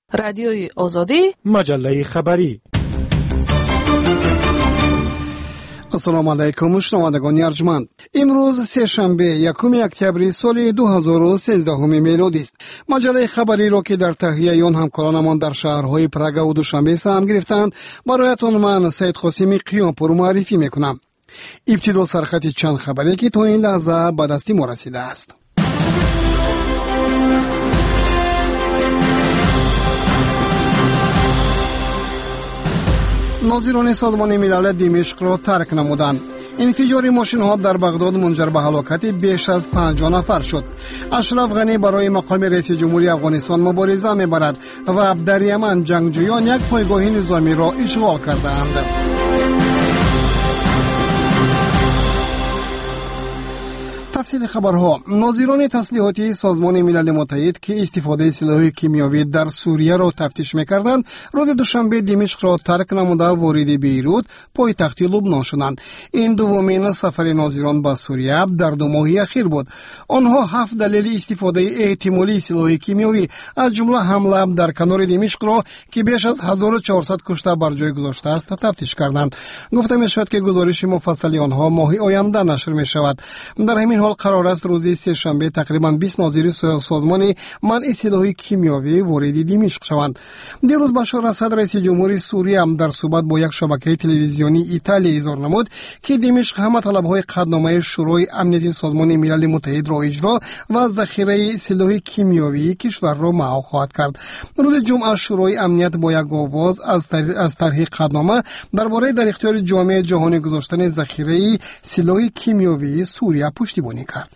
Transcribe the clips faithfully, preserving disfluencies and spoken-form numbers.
رادیوی آزادی، مجله خبری. السلام علیکم شنوندگان ارجمند. امروز سه شنبه یکم اکتبر سال دو هزار و سیزده میلادی است. مجله خبری را که در تهیه آن همکارانمان در شهرهای پراگ و دوشنبه سهم گرفتند برایتان من سید قاسمی قیامپور معرفی میکنم. ابتدا سرخط چند خبری که تا این لحظه به دست ما رسیده است. ناظران سازمان ملل دمشق را ترک نمودند. انفجار ماشین ها در بغداد منجر به هلاکت بیش از پنجاه نفر شد. اشرف غنی برای مقام رئیس جمهوری افغانستان مبارزه می‌برد و در یمن جنگجویان یک پایگاه نظامی را اشغال کردند. تفصیل خبرها. ناظران تسلیحاتی سازمان ملل متحد که استفاده سلاح کیمیاوی در سوریه را تفتیش می‌کردند، روز دوشنبه دمشق را ترک نموده وارد بیروت پایتخت لبنان شدند. این دومین سفر ناظران به سوریه در دو ماه اخیر بود. آنها هفت دلیل استفاده احتمالی سلاح کیمیاوی از جمله حمله در کنار دمشق را که بیش از هزار و چهارصد کشته بر جای گذاشته است تفتیش کردند. گفته می‌شود که گزارش مفصل آنها ماه آینده نشر می‌شود. در همین حال قرار است روز سه شنبه تقریباً بیست ناظر سازمان منع سلاح کیمیاوی وارد دمشق شوند. دیروز بشار اسد رئیس جمهوری سوریه هم در صحبت با یک شبکه تلویزیونی ایتالیا اظهار نمود که دمشق همه طلب‌های قطعنامه شورای امنیت سازمان ملل متحد را اجرا و ذخیره سلاح کیمیاوی کشور را محو خواهد کرد. روز جمعه شورای امنیت با یک آواز از از طرح قطعنامه درباره در اختیار جامعه جهانی گذاشتن ذخیره سلاح کیمیاوی سوریه پشتیبانی کرد.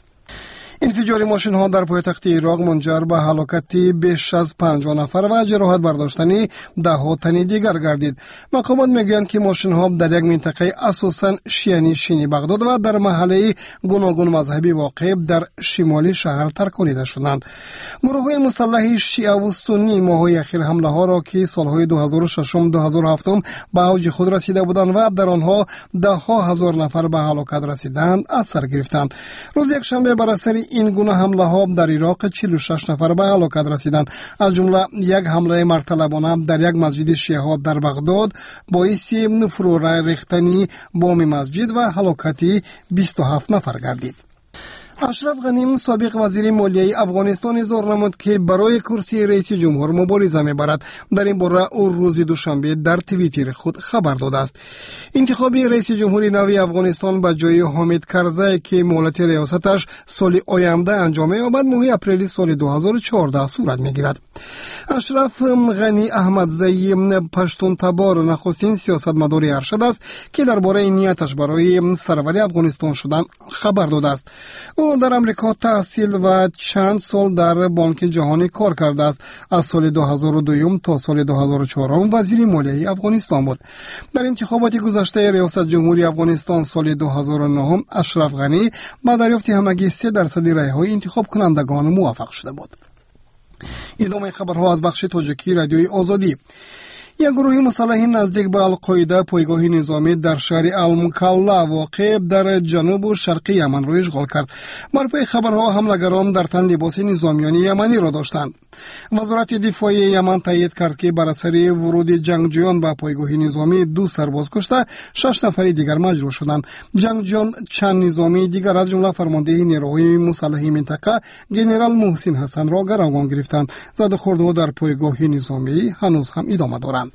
انفجار ماشین ها در پایتخت عراق منجر به هلاکت بیش از پنجاه نفر و جراحت برداشتن ده ها تن دیگر گردید. مقامات میگویند که ماشین ها در یک منطقه اساساً شیعه نشین بغداد و در محله گوناگون مذهبی واقع در شمالی شهر ترکانیده شدند. گروه های مسلح شیعه و سنی ماه‌های اخیر حمله ها را که سالهای دو هزار و شش و دو هزار و هفت به اوج خود رسیده بودند و در آنها ده ها هزار نفر به هلاکت رسیدند از سر گرفتند. روز یک شنبه بر اثر این گونه حمله ها در عراق چهل و شش نفر به هلاکت رسیدند. از جمله یک حمله مرتلبانه در یک مسجد شیعه ها در بغداد باعث فرو ریختن بام مسجد و هلاکت بیست و هفت نفر گردید. اشرف غنی سابق وزیر مالیه افغانستان اظهار نمود که برای کرسی رئیس جمهور مبارزه می‌برد. در این باره او روز دوشنبه در توییتر خود خبر داده است. انتخاب رئیس جمهوری نو افغانستان به جای حامد کرزی که مهلت ریاستش سال آینده انجام یابد ماه اپریل سال دو هزار و چهارده صورت می‌گیرد. اشرف غنی احمدزی پشتون تبار نخستین سیاستمدار ارشد است که درباره نیتش برای سروری افغانستان شدن خبر داده است. او در امریکا تحصیل و چند سال در بانک جهانی کار کرده است. از سال دو هزار و دو تا سال دو هزار و چهار وزیر مالیه افغانستان بود. در انتخابات گذشته ریاست جمهوری افغانستان سال دو هزار و نه اشرف غنی با دریافت همگی سه درصد رای‌های انتخاب کنندگان موفق شده بود. ادامه خبرها از بخش تاجیکی رادیوی آزادی. یک گروه مسلح نزدیک به القاعده پایگاه نظامی در شهر المکلا واقع در جنوب و شرقی یمن را اشغال کرد. بر پای خبرها حملگران در تن لباس نظامیان یمنی را داشتند. وزارت دفاع یمن تایید کرد که بر اثر ورود جنگجویان به پایگاه نظامی دو سرباز کشته، شش نفر دیگر مجروح شدند. جنگجویان چند نظامی دیگر از جمله فرمانده نیروهای مسلح منطقه ژنرال محسن حسن را گروگان گرفتند. زده‌خوردها در پایگاه نظامی هنوز هم ادامه دارند.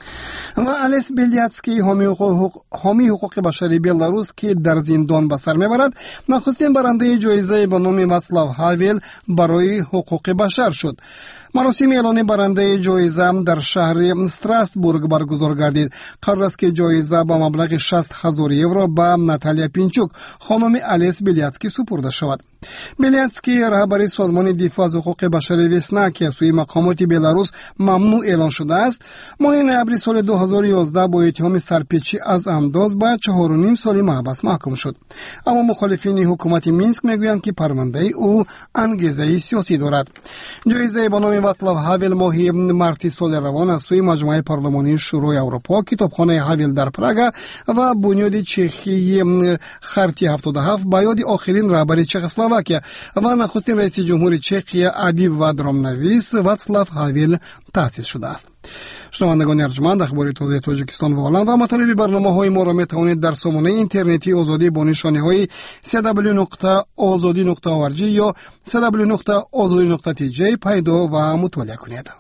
و الیس بیلیاتسکی حامی حقوق, حامی حقوق بشری بلاروس که در زندان به سر میبرد نخستین برنده جایزه به نام واچلاو هاول برای حقوق بشر شد. مراسم اعلان برنده جایزه در شهر استراسبورگ برگزار گردید. قرار است که جایزه با مبلغ شصت هزار یورو به ناتالیا پینچوک خانم الیس بیلیاتسکی سپرده شود. بیلیاتسکی رهبر سازمان دفاع از حقوق بشر وسنا که از سوی مقامات بلاروس ممنوع اعلان شده است، ماه نوامبر سال دو هزار و یازده با اتهام سرپیچی از انداز به چهار و نیم سال محبس محکوم شد. اما مخالفین حکومت مینسک میگویند که پرونده او انگیزه سیاسی دارد. جایزه به نام واچلاو هاول ماه مارس سال روان از سوی مجمع پارلمانی شورای اروپا، کتابخانه هاول در پراگ و بنیاد چخی خرطی هفتاد و هفت با یاد آخرین رهبر چخسلواکی چکسلواکیا و نخستین رئیس جمهور چخیا ادیب و درامنویس واتسلاف هاویل تأسیس شده است. شنوندگان ارجمند، اخبار تازه تاجیکستان و آلند و مطالب برنامه‌های ما را می‌توانید در سامانه اینترنتی آزادی با نشانه‌های دبلیو دبلیو دبلیو نقطه آزادی نقطه او آر جی یا دبلیو دبلیو دبلیو نقطه آزادی نقطه تی جی پیدا و مطالعه کنید.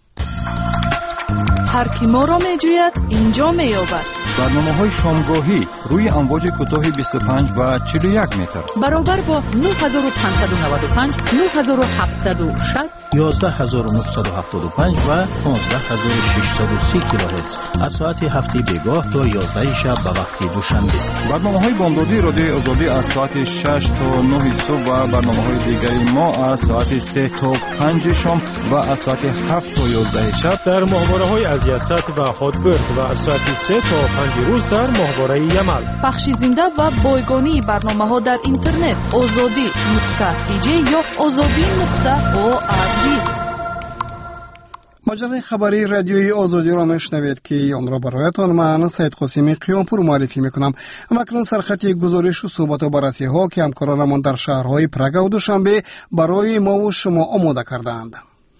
هر کی ما را می‌جوید اینجا می‌یابد. برنامه‌های شامگاهی روی امواج کوتاه بیست و پنج و چهل و یک متر برابر با نه هزار و پانصد و نود و پنج، نه هزار و هفتصد و شصت، یازده هزار و نهصد و هفتاد و پنج و پانزده هزار و ششصد و سی کیلوهرتز از ساعت هفت بیگاه تا یازده شب به وقت دوشنبه. برنامه‌های بامدادی رادیو آزادی از ساعت شش تا نه صبح و برنامه‌های دیگری ما از ساعت سه تا پنج شام و از ساعت هفت تا یازده شب در ماهواره‌های از یاست و هاتبرد و از ساعت سه تا پنج روز در ماهواره یمل. بخش زنده و بایگانی برنامه‌ها در اینترنت آزادی نقطه تی جی یا آزادی نقطه او آر جی. مجله خبری رادیوی آزادی را میشنوید که آن را برایتان من سید قاسمی قیامپور معرفی میکنم. اکنون سرخط گزارش و صحبت و بررسی ها که همکارانمان در شهرهای پراگ و دوشنبه برای ما و شما آماده کردند.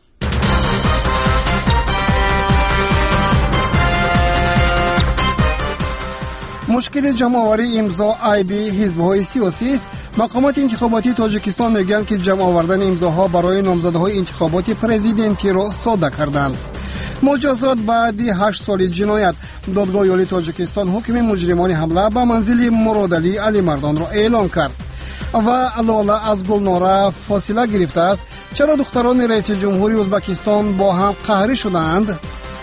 مشکل جمع‌آوری امضا عیب حزب‌های سیاسی است. مقامات انتخاباتی تاجیکستان میگویند که جمع آوردن امضاها برای نامزدهای انتخابات پرزیدنتی را ساده کردند. مجازات بعد هشت سال جنایت. دادگاه عالی تاجیکستان حکم مجرمان حمله به منزل مرادعلی علی مردان را اعلام کرد. و لاله از گلناره فاصله گرفته است. چرا دختران رئیس جمهوری ازبکستان با هم قهری شدند؟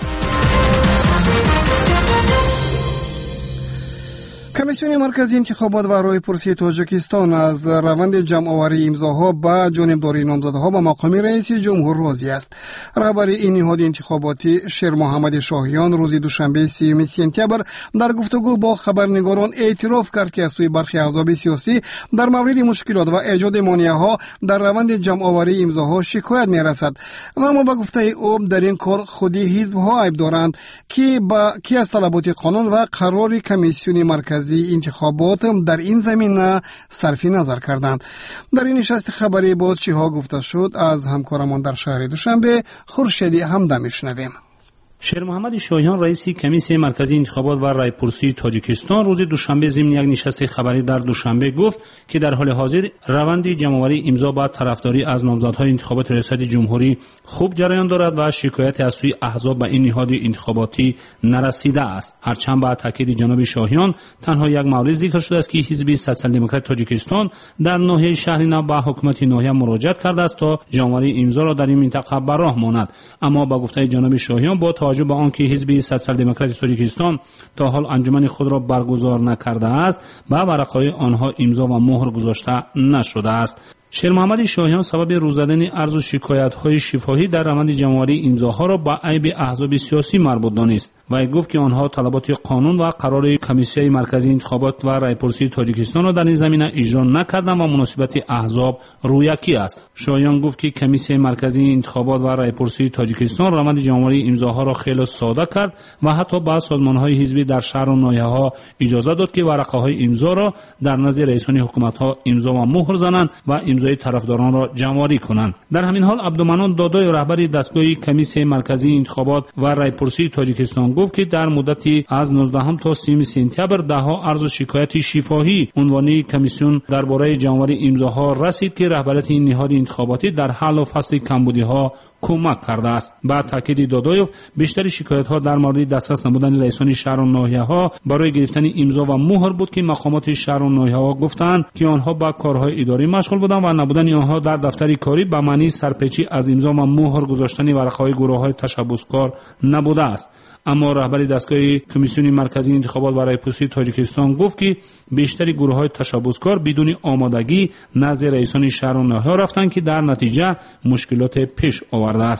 کمیسیون مرکزی انتخابات و راهپرسی تاجیکستان از روند جمع‌آوری امضاها به جانبداری نامزدها به مقام رئیس جمهور راضی است. رهبر این نهاد انتخاباتی شیر محمد شاهیان روز دوشنبه سیوم سپتامبر در گفتگو با خبرنگاران اعتراف کرد که از سوی برخی احزاب سیاسی در مورد مشکلات و ایجاد مانع‌ها در روند جمع‌آوری امضاها شکایت می‌رسد و اما به گفته او در این کار خودی حزب‌ها عیب دارند که با کی از طلبات قانون و قرار کمیسیون مرکزی انتخابات در این زمینه صرف نظر کردند. در این نشست خبری باز چی ها گفته شد از همکارمان در شهر دوشنبه خورشیدی همدم میشنویم. شیر محمد شاهیان رئیس کمیسیون مرکزی انتخابات و رایپرسی تاجیکستان روز دوشنبه ضمن یک نشست خبری در دوشنبه گفت که در حال حاضر روند جمع‌آوری امضا با طرفداری از نامزدهای انتخابات ریاست جمهوری خوب جریان دارد و شکایت از سوی احزاب به این نهاد انتخاباتی نرسیده است. هرچند با تاکید جناب شاهیان تنها یک مورد ذکر شده است که حزب سوسیال دموکرات تاجیکستان در ناحیه شهر نو به حکومت ناحیه مراجعه کرده است تا جمع‌آوری امضا را در این منطقه به راه ماند. اما با گفته جناب شاهیان با توجه به آنکه حزب سوسیال دموکرات تاجیکستان تا حال انجمن خود را برگزار نکرده است، به ورقه‌های آنها امضا و مهر گذاشته نشده است. شیر محمد شاهیان سبب روزدن عرض و شکایت‌های شفاهی در روند جمع‌آوری امضاها را به عیب احزاب سیاسی مربوط دانست و گفت که آنها طلبات قانون و قرار کمیسیون مرکزی انتخابات و رایپرسی تاجیکستان را در این زمینه اجرا نکردند و مناسبت احزاب رویکی است. شاهیان گفت که کمیسیون مرکزی انتخابات و رایپرسی تاجیکستان روند جمع‌آوری امضاها را خیلی ساده کرد و حتی به سازمان‌های حزبی در شهر و ناحیه‌ها اجازه داد که ورقه‌های امضا را در نزد رئیسان حکومت‌ها امضا و مهر زنند و امضای طرفداران را جمع‌آوری کنند. در همین حال عبدالمنان دادای رهبر دستگاه کمیسیون مرکزی انتخابات و رایپرسی تاجیکستان گفت که در مدتی از نوزدهم تا سیوم سپتامبر دهها عرض و شکایت شفاهی عنوانی کمیسیون درباره جمع‌آوری امضاها رسید که رهبریت این نهاد انتخاباتی در حل و فصل کمبودی‌ها کمک کرده است. بعد تاکید دادایوف بیشتر شکایت‌ها در مورد دسترس نبودن رئیسان شهر و ناحیه‌ها برای گرفتن امضا و مهر بود که مقامات شهر و ناحیه‌ها گفتند که آنها با کارهای اداری مشغول بودند و نبودن آنها در دفتر کاری به معنی سرپیچی از امضا و مهر گذاشتن ورقه‌های گروه‌های تشبثکار نبوده است. اما رهبر دستگاه کمیسیون مرکزی انتخابات و رایپرسی تاجیکستان گفت که بیشتر گروه‌های تشبثکار بدون آمادگی نزد رئیسان شهر و ناحیه رفتند که در نتیجه مشکلات پیش آورده است.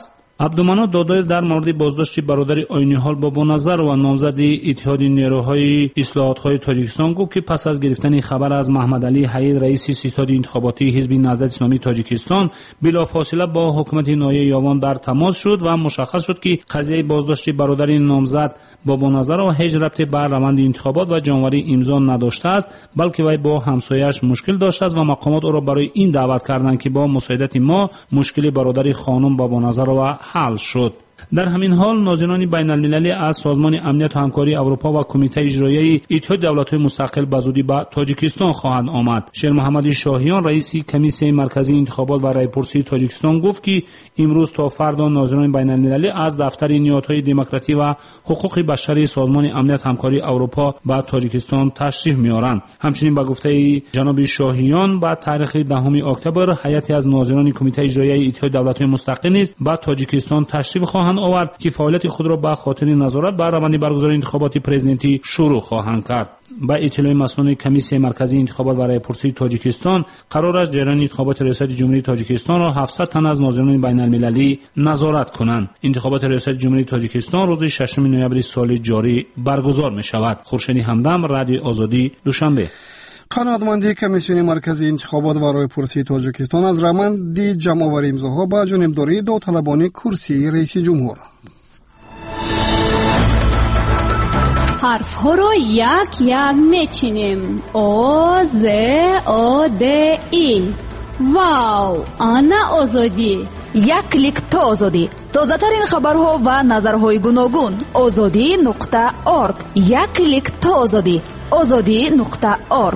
عبدالمنان دادایف در مورد بازداشت برادر عینیحال بابانظر و نامزد اتحاد نیروهای اصلاحات‌خواه تاجیکستان گفت که پس از گرفتن خبر از محمد علی حید رئیس ستاد انتخاباتی حزب نهضت اسلامی تاجیکستان بلافاصله با حکومت ناحیه یاوان در تماس شد و مشخص شد که قضیه بازداشت برادر نامزد بابانظر را هیچ ربطی به روند انتخابات و جمع‌آوری امضا نداشته است، بلکه وی با همسایه‌اش مشکل داشته است و مقامات او را برای این دعوت کردند که با مساعدت ما مشکل برادر خانم بابانظر را حل شد. در همین حال ناظران بین المللی از سازمان امنیت و همکاری اروپا و کمیته اجرایی اتحاد دولت‌های مستقل به زودی به تاجیکستان خواهند آمد. شیر محمد شاهیان رئیس کمیسیون مرکزی انتخابات و رایپرسی تاجیکستان گفت که امروز تا فردا ناظران بین المللی از دفتر نهادهای دموکراسی و حقوق بشری سازمان امنیت و همکاری اروپا به تاجیکستان تشریف می‌آورند. همچنین به گفته جناب شاهیان با تاریخ دهم اکتبر هیئتی از ناظران کمیته اجرایی اتحاد دولت‌های مستقل نیز به تاجیکستان تشریف خواهند آورد که فعالیت خود را به خاطر نظارت بر روند برگزاری انتخابات پرزیدنتی شروع خواهند کرد. با اطلاع مسئولان کمیسیون مرکزی انتخابات و رایپرسی تاجیکستان قرار است جریان انتخابات ریاست جمهوری تاجیکستان را هفتصد تن از ناظران بین المللی نظارت کنند. انتخابات ریاست جمهوری تاجیکستان روز ششم نوامبر سال جاری برگزار می شود. خورشید همدم، رادیو آزادی، دوشنبه. قانونمندی کمیسیون مرکزی انتخابات و رایپرسی تاجیکستان از روند جمع‌آوری امضاها به جانبداری داوطلبان کرسی رئیس جمهور. حرف ها رو یک یک میچینیم. او ز او د ای. واو، آنا آزادی. یک کلیک تا آزادی. تازه ترین خبرها و نظرهای گوناگون. آزادی نقطه ارگ. یک کلیک تا آزادی. آزادی نقطه ارگ.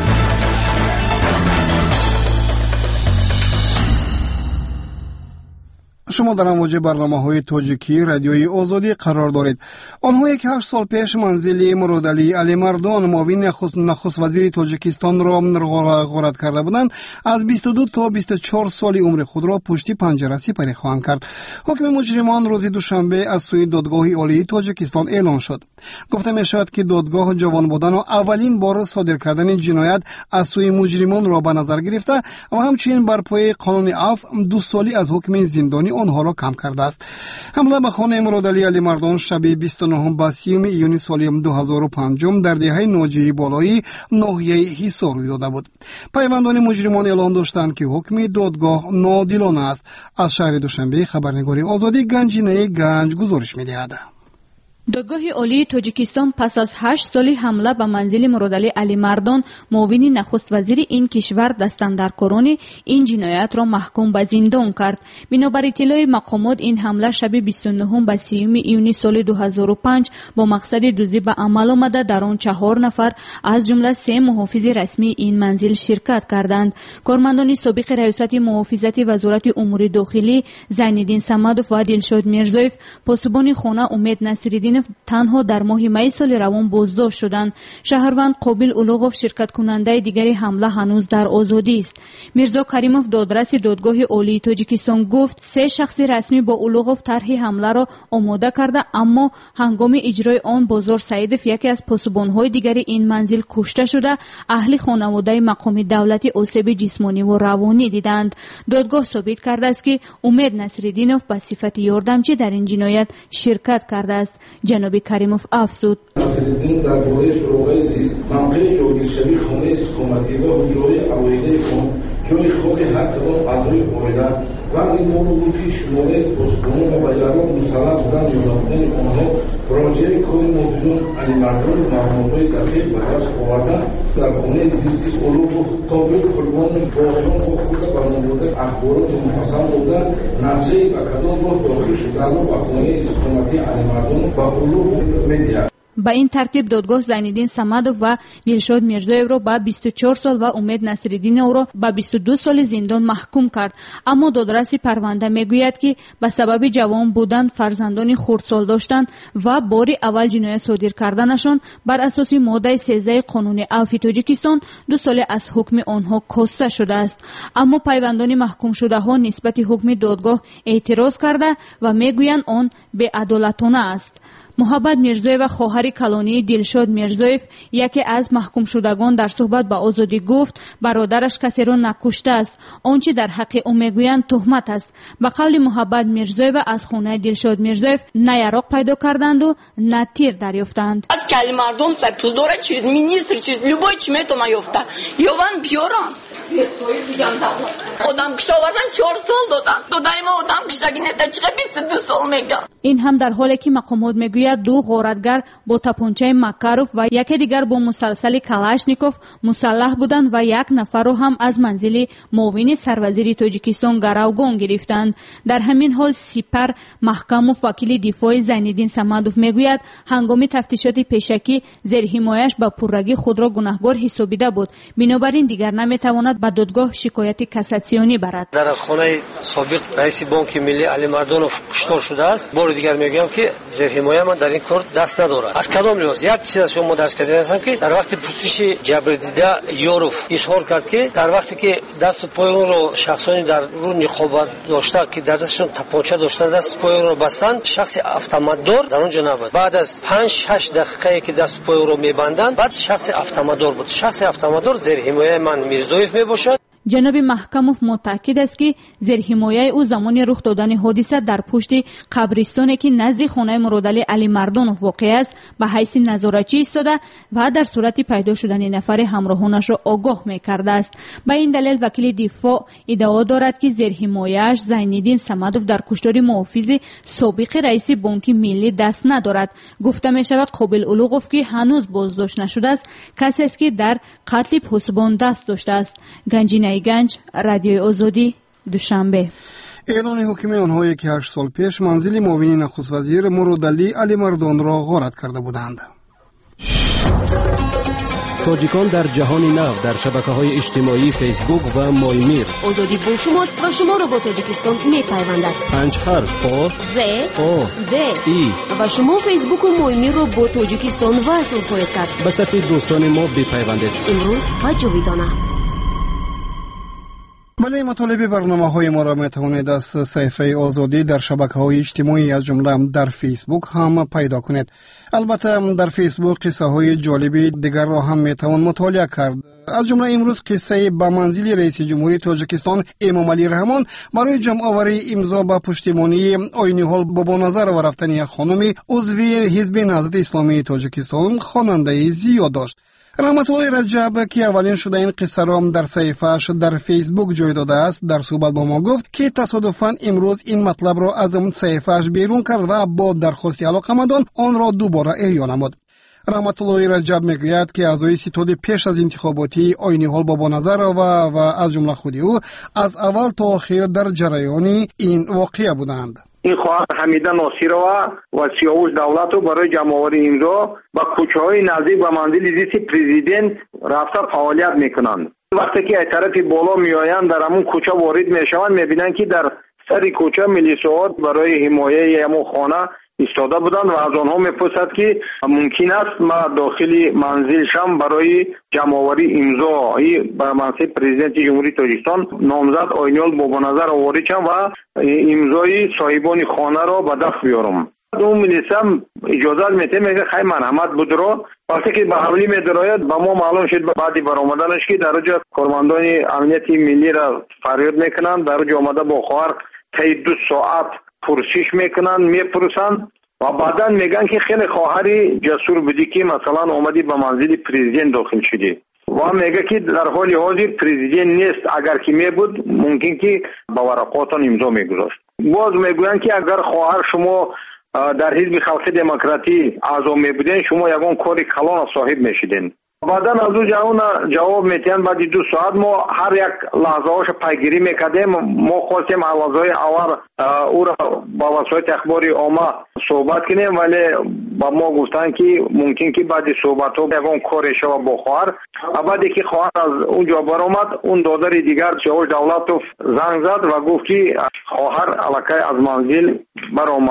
شما در امواج برنامه‌های تاجیکی رادیوی آزادی قرار دارید. آنهایی که هشت سال پیش منزل مرادعلی علی مردان معاون نخست وزیر تاجیکستان را غارت کرده بودند، از بیست و دو تا بیست و چهار سال عمر خود را پشت پنجره سپری خواهند کرد. حکم مجرمان روز دوشنبه از سوی دادگاه عالی تاجیکستان اعلان شد. گفته می شود که دادگاه جوان بودن و اولین بار صادر کردن جنایت از سوی مجرمان را به نظر گرفته و همچنین بر پایه قانون عفو دو سالی از حکم زندانی آنها را کم کرده است. حمله به خانه مرادعلی علی مردان شب بیست و نه به سیوم ایونی سال دو هزار و پنج در دهه ناجی بالایی ناحیه حصار روی داده بود. پیوندان مجرمان اعلان داشتند که حکم دادگاه ناعادلانه است. از شهر دوشنبه خبرنگاری آزادی گنجینه گنج گزارش می‌دهد. دادگاه عالی تاجیکستان پس از هشت سالی حمله به منزل مرادعلی علی مردان معاون نخست وزیر این کشور دستاندرکاران این جنایت را محکوم به زندان کرد. بنابر اطلاع مقامات این حمله شب بیست و نه به سیوم ایونی سال دو هزار و پنج با مقصد دزدی به عمل آمده در آن چهار نفر از جمله سه محافظ رسمی این منزل شرکت کردند. کارمندان سابق ریاست محافظت وزارت امور داخلی زینالدین صمدوف و دلشاد میرزایف پاسبان خانه امید نصیرالدین تنها در ماه می سال روان بازداشت شدند. شهروند قابل اولوغوف شرکت کننده دیگری حمله هنوز در آزادی است. میرزا کریموف دادرس دادگاه عالی تاجیکستان گفت سه شخص رسمی با اولوغوف طرح حمله را آماده کرده، اما هنگام اجرای آن بازار سعیدوف یکی از پاسبان‌های دیگری این منزل کشته شده اهل خانواده مقام دولتی آسیب جسمانی و روانی دیدند. دادگاه ثابت کرده است که امید نصیرالدینوف به صفت یاردمچی در این جنایت شرکت کرده است. جناب کریموف افزود نصیرالدین در باره سراغ زیست موقع جاگیرشوی خانه سکونتی و حجره‌های عوایده خان جای خود هر کدام اعضای عائله وقتی موضوع که شماره پاسبانان و بیرق مسلح بودن یا نبودن آنها فراجعه کار محافظان علی مردان و معلومات‌های دقیق به دست آوردن در خانه زیستی علوم قابل قربان باشان و خود برنامه‌ریزی اخبارات مفصل بودن نقشه و کدام راه داخل شدن و خانه سکونتی علی مردان و علوم می‌دهد. با این ترتیب دادگاه زینالدین صمدوف و دلشاد میرزایف را به بیست و چهار سال و امید نصیرالدین او را به بیست و دو سال زندان محکوم کرد. اما دادرس پرونده میگوید که به سبب جوان بودن، فرزندان خردسال داشتن و باری اول جنایت صادر کردنشان بر اساس ماده سیزده قانون عفو تاجیکستان دو سال از حکم آنها کاسته شده است. اما پیوندان محکوم شده ها نسبت حکم دادگاه اعتراض کرده و میگویند آن بی‌عدالتانه است. муҳаббат мирзоев ва хоҳари калонии дилшод мирзоев, яке аз маҳкумшудагон, дар суҳбат ба озодӣ гуфт бародараш касеро накуштааст. Он чи дар ҳаққи ӯ мегӯянд туҳмат аст. ба қавли муҳаббат мирзоева аз хонаи дилшод мирзоев на яроқ пайдо карданду на тир дарёфтанд. аз кали мардум сай пул дора через министр через любой чи метона ёфта ёван биёрам одам кишовардан чор сол додан додаи мо одам кишаги неста чиқа бисту ду сол мега. ин ҳам дар ҳоле ки мақомот мегӯяд ду ғоратгар бо тапончаи Макаров ва яке дигар бо мусалсали Калашников мусаллаҳ буданд ва як нафарро ҳам аз манзили муовини сарвазири Тоҷикистон гаравгон гирифтанд. дар ҳамин ҳол Сипар Маҳкамов, вакили дифои Зайниддин Самадов, мегӯяд ҳангоми тафтишоти пешакӣ зерҳимояш ба пуррагӣ худро гунаҳгор ҳисобида буд, бинобар ин дигар наметавонад ба додгоҳ шикояти кассатсионӣ барад. дар хонаи собиқ раиси бонки миллӣ Али Мардонов куштор шудааст. бори дигар мегӯям ки зерҳимоя ман дар ин кор даст надорад. аз кадом лиҳоз як чиз аз шумо дарс кардаам ки дар вақти пурсиши ҷабрдида Ёров изҳор кард ки дар вақте ки дасту поёнро шахсони дар рӯ ниқобат дошта ки дар дасташон тапонча дошта дасту поёнро бастанд, шахси автоматдор дар он ҷо набуд. баъд аз панҷ шаш дақиқае ки дасту поёнро мебанданд, баъд шахси автоматдор буд. шахси автоматдор зерҳимояи ман Мирзоев мебошад. ҷаноби Маҳкамов мутаъкид аст ки зерҳимояи ӯ замони рух додани ҳодиса дар пушти қабристоне ки назди хонаи Муродали Али Мардонов воқеъ аст ба ҳайси назоратчӣ истода ва дар сурати пайдо шудани нафари ҳамроҳонашро огоҳ мекардааст. ба ин далел вакили дифоъ иддао дорад ки зерҳимояаш Зайниддин Самадов дар куштори муҳофизи собиқи раиси бонки миллӣ даст надорад. гуфта мешавад Қобил Улуғов, ки ҳанӯз боздошт нашудааст, касе аст ки дар қатли посбон даст доштааст. ганҷина ганҷ, радиои Озодӣ, Душанбе. эълони ҳукми онҳое ки ҳашт сол пеш манзили муовини нахуствазир Муродали Али Мардонро ғорат карда буданд. тоҷикон дар ҷаҳони нав дар шабакаҳои иҷтимоӣ фейсбук ва моимир. озодӣ бо шумост ва шуморо бо Тоҷикистон мепайвандад. панҷ ҳарф о з о д и ва шумо фейсбуку моимирро бо Тоҷикистон васл хоҳед кард. ба сафи дӯстони мо бипайвандед. имрӯз ва ҷовидона. бале матолиби барномаҳои моро метавонед аз саҳифаи Озодӣ дар шабакаҳои иҷтимоӣ аз ҷумла дар фейсбук ҳам пайдо кунед. албатта дар фейсбук қиссаҳои ҷолиби дигарро ҳам метавон мутолиа кард. аз ҷумла имрӯз қиссаи ба манзили раиси ҷумҳурии Тоҷикистон Эмомалӣ Раҳмон барои ҷамъоварии имзо ба пуштимонии Ойниҳол Бобоназарова рафтани як хонуми узви ҳизби Наҳзати Исломии Тоҷикистон хонандаи зиёд дошт. раҳматуллои Раҷаб, ки аввалин шуда ин қиссаро дар саҳифааш дар фейсбук ҷой додааст, дар суҳбат бо мо гуфт, ки тасодуфан имрӯз ин матлабро аз саҳифааш берун кард ва бо дархости алоқамандон онро дубора эҳё намуд. раҳматуллои Раҷаб мегӯяд, ки аъзои ситоди пеш аз интихоботии Ойниҳол Бобоназарова ва аз ҷумла худи ӯ аз аввал то охир дар ҷараёни ин воқеа буданд. این خواهر حمیده ناصرова و سیاوش دولتو برای جمع‌آوری امضا با کوچه‌های نزدیک به منزل زیست پرزیدنت رفته فعالیت میکنند. وقتی که از طرف بالا میآیند در همون کوچه وارد میشوند میبینند که در سر کوچه میلیسوات برای حمایه همون خانه ایستاده بودند و از آنها میپرسد که ممکن است ما داخل منزل شم برای جمع‌آوری امضا به منصب پرزیدنت جمهوری تاجیکستان نامزد آینی‌آل بابانظر وارد شم و امضای صاحبان خانه را به دست بیارم. اون میلیسم اجازه میده میگه خیلی مرحمت بود رو وقتی که به حوالی میدراید با ما معلوم شد بعدی برآمدنش که در اونجا کارمندان امنیت ملی را فریاد میکنند، در اونجا آمده با خواهر طی دو ساعت پرسش میکنن میپرسن و بعدا میگن که خیلی خواهری جسور بودی که مثلا اومدی به منزل پرزیدنت داخل شدی و میگه که در حال حاضر پرزیدنت نیست، اگر که میبود ممکن که با ورقاتون امضا میگذاشت. باز میگوین که اگر خواهر شما در حزب خلق دموکراتی اعضا میبودین شما یگان کاری کلان صاحب میشدین. بعدا از اون جواب میتین بعد دو ساعت ما هر یک لحظه هاش پیگیری میکردیم. ما خواستیم لحظه اول او را با وسایل اخباری عامه صحبت کنیم ولی با ما گفتن که ممکن که بعد صحبت ها یکان کاری شود با خواهر. بعدی که خواهر از اونجا برآمد اون دادر دیگر سیاوش دولتوف زنگ زد و گفت که خواهر الکی از منزل برآمد.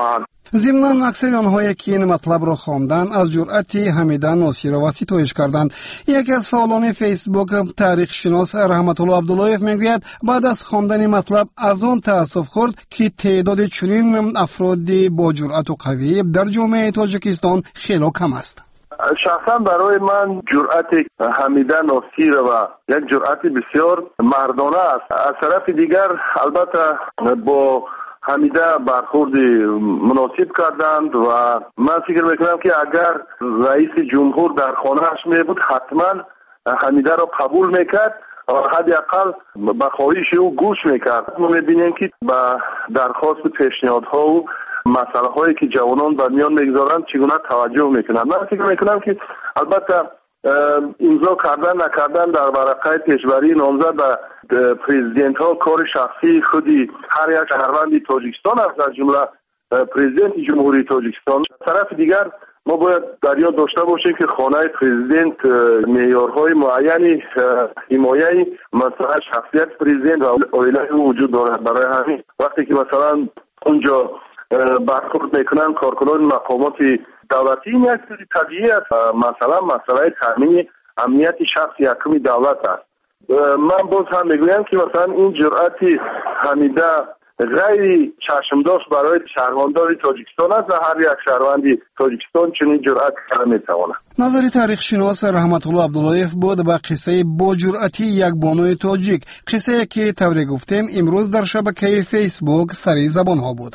ضمناً اکثر آنهایی که این مطلب را خواندند از جرأت حمیده ناصری را ستایش کردند. یکی از فعالان فیسبوک تاریخ شناس رحمت الله عبداللهیف میگوید بعد از خواندن مطلب از آن تأسف خورد که تعداد چنین افراد با جرأت و قوی در جامعه تاجیکستان خیلی کم است. شخصا برای من جرأت حمیده ناصری و یک جرأت بسیار مردانه است. از طرف دیگر البته با حمیده برخورد مناسب کردند و من فکر میکنم که اگر رئیس جمهور در خانه‌اش می بود حتما حمیده را قبول میکرد و حداقل به خواهش او گوش میکرد. ما میبینیم که به درخواست پیشنهادها و مسئله هایی که جوانان در میان میگذارند چگونه توجه میکنند. من فکر میکنم که البته امضا کردن نکردن در ورقه پیشبری نامزد به پرزیدنت ها کار شخصی خودی هر یک شهروند تاجیکستان است، از جمله پرزیدنت جمهوری تاجیکستان. طرف دیگر ما باید در یاد داشته باشیم که خانه پرزیدنت معیارهای معینی حمایه مثلا شخصیت پرزیدنت و عائله او وجود دارد. برای همین وقتی که مثلا اونجا برخورد میکنن کارکنان مقامات دولتی، این یک چیز طبیعی است. مثلا مسئله تامین امنیت شخص یکم دولت است. من باز هم میگویم که مثلا این جرأت حمیده غیر چشمداش برای شهروندان تاجیکستان است و هر یک شهروند تاجیکستان چنین جرأت کرده میتواند. نظر تاریخ شناس رحمت الله عبداللهیف بود به قصه با جرأتی یک بانوی تاجیک، قصه که طوری گفتیم امروز در شبکه فیسبوک سری زبان ها بود.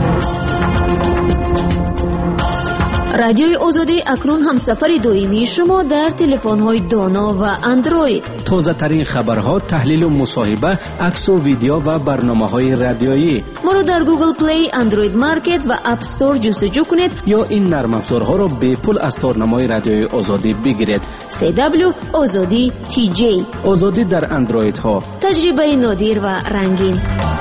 رادیوی آزادی اکنون همسفر دائمی شما در تلفن‌های دانا و اندروید. تازه ترین خبرها، تحلیل و مصاحبه، عکس و ویدیو و برنامه‌های رادیویی. ما رو در گوگل پلی، اندروید مارکت و اپ استور جستجو کنید یا این نرم افزارها رو به پول از تارنمای رادیوی آزادی بگیرید. سی دبلیو آزادی تی جی. آزادی در اندروید ها. تجربه نادر و رنگین.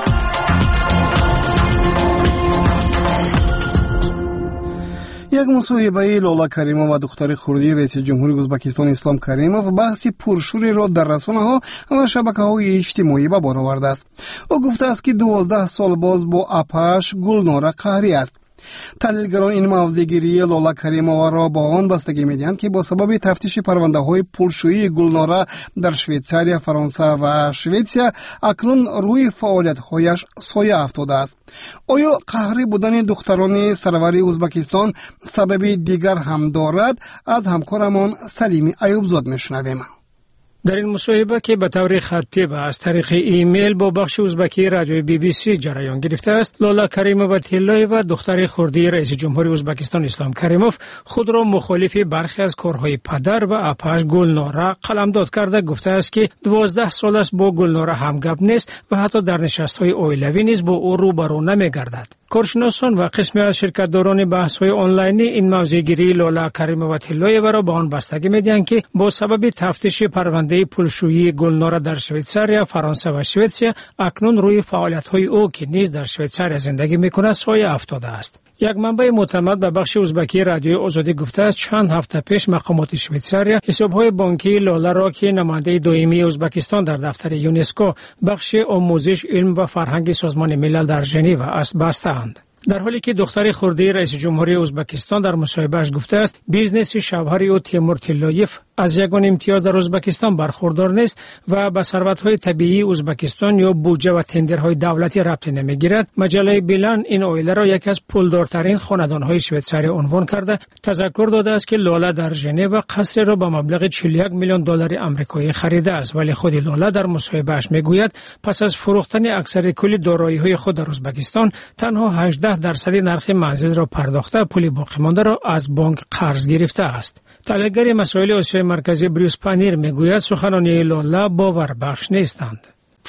یک مصاحبه لالا کریموف و دختر خردی رئیس جمهوری ازبکستان اسلام کریموف بحث پرشوری را در رسانه‌ها و شبکه‌های اجتماعی به بار آورده است. او گفته است که دوازده سال باز با اپش گلنار قهری است. تحلیلگران این موضع‌گیری لالا کریموف را با آن بستگی می‌دهند که با سبب تفتیش پرونده‌های پولشویی گلنار در شویتزاریا، فرانسه و شویتزیا اکنون روی فعالیت‌هایش سایه افتاده است. آیا قهری بودن دختران سرور ازبکستان سبب دیگر هم دارد؟ از همکارمان سلیم ایوبزاد می‌شنویم. در این مصاحبه که به طور خطی و از طریق ایمیل با بخش ازبکی رادیو بی بی سی جریان گرفته است، لالا کریموف تلای و دختر خردی رئیس جمهوری ازبکستان اسلام کریموف خود را مخالف برخی از کارهای پدر و اپش گلناره قلمداد کرده گفته است که دوازده سال است با گلناره همگپ نیست و حتی در نشست‌های عائلوی نیز با او روبرو نمی‌گردد. کارشناسان و قسمی از شرکت‌داران بحث‌های آنلاینی این موضع‌گیری لالا کریموف تلای را به آن بستگی می‌دهند که با سبب تفتیش پرونده پولشویی گلنار در شویتزاریا، فرانسه و شویتزیا اکنون روی فعالیت‌های او که نیز در شویتزاریا زندگی می‌کند سایه افتاده است. یک منبع معتمد به بخش ازبکی رادیوی آزادی گفته است چند هفته پیش مقامات شویتزاریا حساب‌های بانکی لالا را که نماینده دائمی ازبکستان در دفتر یونسکو بخش آموزش، علم و فرهنگ سازمان ملل در ژنو است بستند. در حالی که دختر خردی رئیس جمهوری ازبکستان در مصاحبهش گفته است بیزنس شوهر او تیمور تلایف از یگان امتیاز در ازبکستان برخوردار نیست و به ثروت‌های طبیعی ازبکستان یا بودجه و تندرهای دولتی ربطی نمی‌گیرد، مجله بیلان این عائله را یکی از پولدارترین خاندان‌های شویتزاریا عنوان کرده تذکر داده است که لالا در ژنو قصر را با مبلغ چهل و یک میلیون دلار آمریکایی خریده است، ولی خود لالا در مصاحبهش میگوید پس از فروختن اکثر کل دارایی‌های خود در ازبکستان تنها هجده درصد نرخ منزل را پرداخته، پول باقی مانده را از بانک قرض گرفته است. تحلیلگر مسائل آسیای مرکزی بریوس پانیر میگوید سخنان لالا باوربخش نیستند.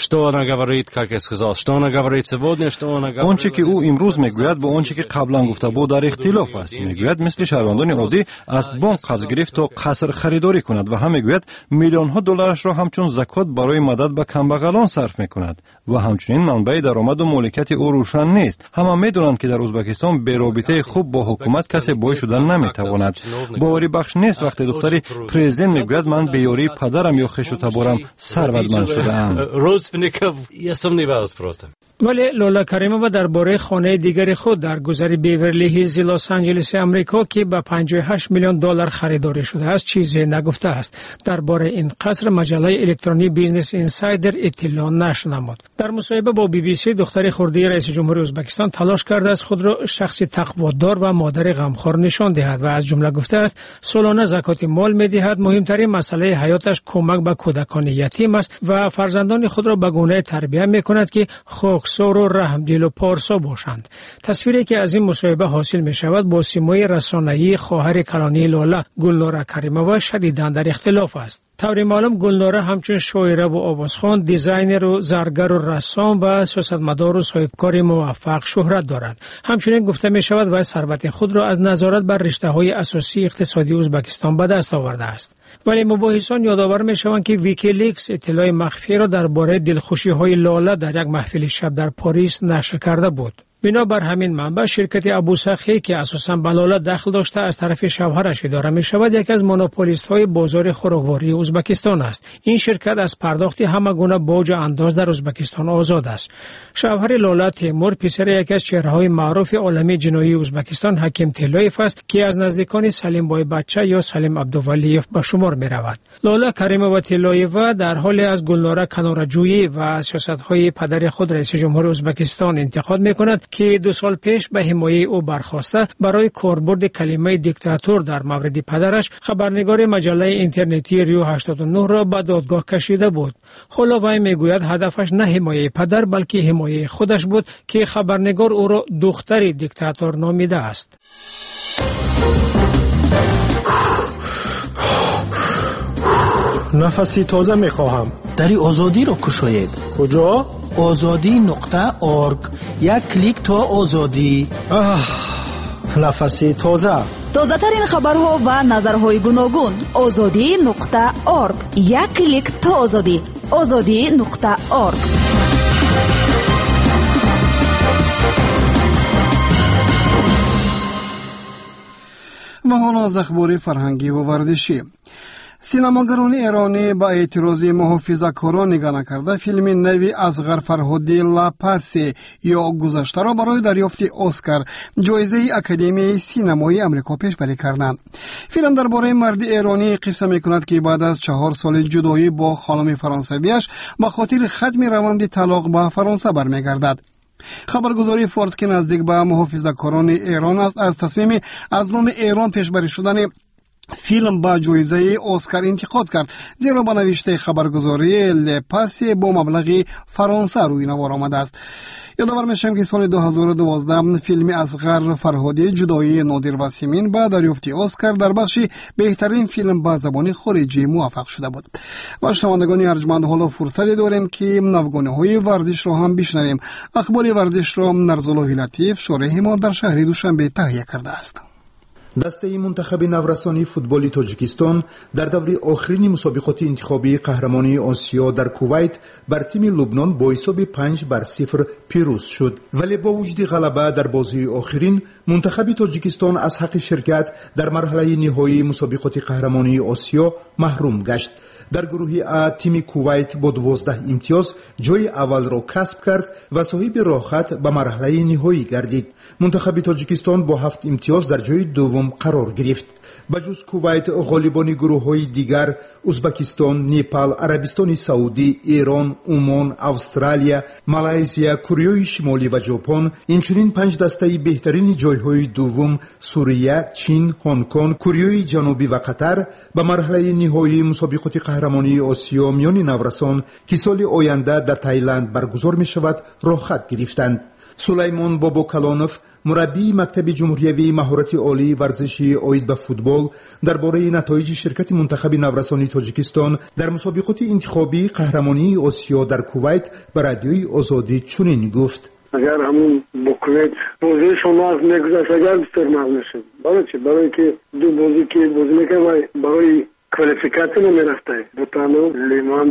آنچه که او امروز میگوید با آنچه که قبلا گفته بود در اختلاف است. میگوید مثل شهروندان عادی از بانک قرض گرفت تا قصر خریداری کند و هم میگوید میلیون ها دلارش را همچون زکات برای مدد به کمبغلان صرف میکند و همچنین منبع درآمد و مالکیت او روشن نیست. همه میدونند که در ازبکستان بی رابطه خوب با حکومت کسی بای شدن نمیتواند. باوری بخش نیست وقتی دختری پرزیدنت میگوید من به یاری پدرم یا خویش و تبارم ثروتمند شده‌ام. ولی لولا کریمووا درباره خانه دیگر خود در گذر بیورلی هیلز لس آنجلس آمریکا که به پنجاه و هشت میلیون دلار خریداری شده است چیزی نگفته است. درباره این قصر مجله الکترونی بیزنس اینسایدر اطلاع نشنمود. در مصاحبه با بی بی سی دختر خردی رئیس جمهوری ازبکستان تلاش کرده است خود را شخصی تقوادار و مادر غمخوار نشان دهد و از جمله گفته است سالانه زکات مال می‌دهد. مهمترین مسئله حیاتش کمک به کودکان یتیم است و فرزندان خود را به گونه تربیت می‌کند که خاکسار و رحمدل و پارسا باشند. تصویری که از این مصاحبه حاصل می‌شود با سیمای رسانه‌ای خواهر کلانی لولا گلنار کریمووا شدیداً در اختلاف است. طوری معلوم گلنار همچون شاعره و آوازخوان، دیزاینر و زرگر و رسام و سیاستمدار و صاحبکار موفق شهرت دارد. همچنین گفته می شود و ثروت خود را از نظارت بر رشته‌های اساسی اقتصادی ازبکستان به دست آورده است. ولی مباحثان یادآور می شوند که ویکیلیکس اطلاع مخفی را درباره دلخوشی‌های لاله در یک محفل شب در پاریس نشر کرده بود. بنابر همین منبع شرکت ابوسخی که اساساً به لاله دخل داشته از طرف شوهرش اداره می شود یکی از مونوپولیست های بازار خوراکواری ازبکستان است. این شرکت از پرداخت همه گونه باج و انداز در ازبکستان آزاد است. شوهر لاله تیمور پسر یکی از چهره‌های معروف عالم جنایی ازبکستان حکیم تلایف است که از نزدیکان سلیم بای بچه یا سلیم عبدولیف به شمار می رود. لاله کریمووا تلایف در حال از گلنار کناره‌جویی و سیاست‌های پدر خود رئیس جمهور ازبکستان انتقاد می کند که دو سال پیش به حمایه او برخاسته برای کاربرد کلمه دیکتاتور در مورد پدرش خبرنگار مجله اینترنتی ریو هشتاد و نه را به دادگاه کشیده بود. حالا وی میگوید هدفش نه حمایه پدر بلکه حمایه خودش بود که خبرنگار او را دختر دیکتاتور نامیده است. نفسی تازه میخواهم. دری آزادی را کشاید. کجا؟ آزادی نقطه اورگ. یک کلیک تا آزادی. آه، نفسی تازه. تازه ترین خبرها و نظرهای گوناگون. آزادی نقطه اورگ. یک کلیک تا آزادی. آزادی نقطه اورگ. و حالا از اخبار فرهنگی و ورزشی. سینماگران ایرانی با اعتراض محافظه‌کاران نگاه نکرده فیلم نوی اصغر فرهادی لاپاسی یا گذشته را برای دریافت اسکار جایزه اکادمی سینمایی آمریکا پیشبری کردند. فیلم درباره مرد ایرانی قصه می‌کند که بعد از چهار سال جدایی با خانم فرانسویش به خاطر ختم روند طلاق به فرانسه برمیگردد. خبرگزاری فارس که نزدیک به محافظه‌کاران ایران است از تصمیم از نام ایران پیشبری شدن فیلم با جایزه اسکار انتقاد کرد، زیرا با نوشته خبرگزاری لپاسی با مبلغ فرانسه روی نوار آمده است. یادآور میشم که سال دو هزار و دوازده فیلم اصغر فرهادی جدایی نادر و سیمین با دریافت اسکار در بخش بهترین فیلم با زبان خارجی موفق شده بود. و شنوندگان ارجمند حالا فرصت داریم که نوگانه‌های ورزش را هم بشنویم. اخبار ورزش را نرزالله لطیف شارح ما در شهر دوشنبه تهیه کرده است. دسته منتخب نورسانی فوتبال تاجیکستان در دوره آخرین مسابقات انتخابی قهرمانی آسیا در کویت بر تیم لبنان با حساب پنج بر صفر پیروز شد، ولی با وجود غلبه در بازی آخرین منتخب تاجیکستان از حق شرکت در مرحله نهایی مسابقات قهرمانی آسیا محروم گشت. در گروه ا تیم کویت با دوازده امتیاز جای اول را کسب کرد و صاحب راحت به مرحله نهایی گردید. منتخب تاجیکستان با هفت امتیاز در جای دوم قرار گرفت. بجز کویت غالبان گروه‌های دیگر ازبکستان، نپال، عربستان سعودی، ایران، عمان، استرالیا، مالایزیا، کره شمالی و ژاپن، اینچنین پنج دسته بهترین جایهای دوم سوریه، چین، هنگ کنگ، کره جنوبی و قطر به مرحله نهایی مسابقات قهرمانی آسیا میان نورسان که سال آینده در تایلند برگزار می شود راحت گرفتند. سلیمان باباکلانوف مربی مکتب جمهوریوی مهارت عالی ورزشی عاید به فوتبال درباره نتایج شرکت منتخب نورسانی تاجیکستان در مسابقات انتخابی قهرمانی آسیا در کویت به رادیوی آزادی چنین گفت: اگر همون با کویت بازی شما از نگذشت اگر بسیار مغلوب شد. برای چی؟ برای که دو بازی که بازی میکنه برای کوالیفیکاسیون نمیرفته. بوتانو، لیمان.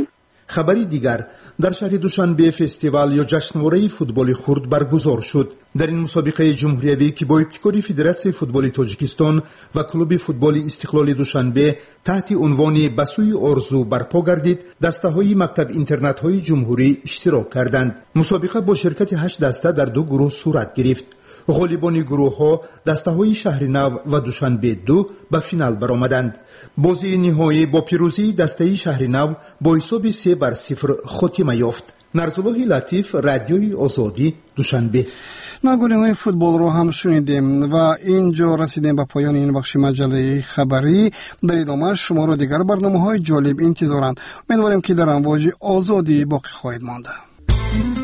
خبری دیگر، در شهر دوشنبه فستیوال یا جشنواره فوتبال خرد برگزار شد. در این مسابقه جمهوریوی که با ابتکار فدراسیون فوتبال تاجیکستان و کلوب فوتبال استقلال دوشنبه تحت عنوان بسوی آرزو برپا گردید، دسته‌های مکتب اینترنت‌های جمهوری اشتراک کردند. مسابقه با شرکت هشت دسته در دو گروه صورت گرفت. غالبان گروه ها دسته‌های شهرنو و دوشنبه دو به فینال برآمدند. بازی نهایی با پیروزی دسته شهرنو با حساب سه بر صفر خاتمه یافت. نرزالله لطیف، رادیوی آزادی، دوشنبه. نگونه‌های فوتبال رو هم شنیدیم و اینجا رسیدیم به پایان این بخش مجله خبری. در ادامه شما را دیگر برنامه‌های جالب انتظارند. امیدواریم که در امواج آزادی باقی خواهید ماند.